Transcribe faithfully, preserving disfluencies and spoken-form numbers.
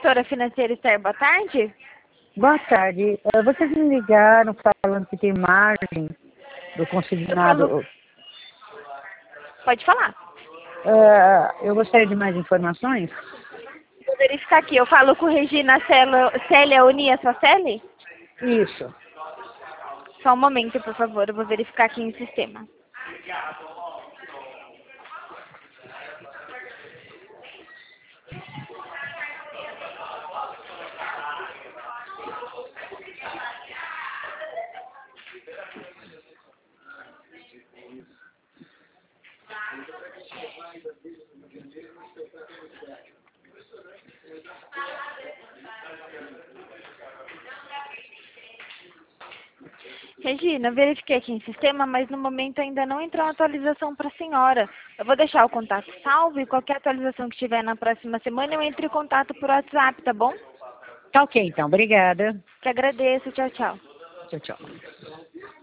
corretora financeira Esther, boa tarde. Boa tarde. Uh, vocês me ligaram falando que tem margem do consignado. Eu falo... Pode falar. Uh, eu gostaria de mais informações. Vou verificar aqui. Eu falo com Regina Célia Unia Sacelli? Isso. Só um momento, por favor. Eu vou verificar aqui em sistema. Regina, verifiquei aqui em sistema, mas no momento ainda não entrou uma atualização para a senhora. Eu vou deixar o contato salvo e qualquer atualização que tiver na próxima semana eu entro em contato por WhatsApp, tá bom? Tá ok, então. Obrigada. Que agradeço. Tchau, tchau. Tchau, tchau.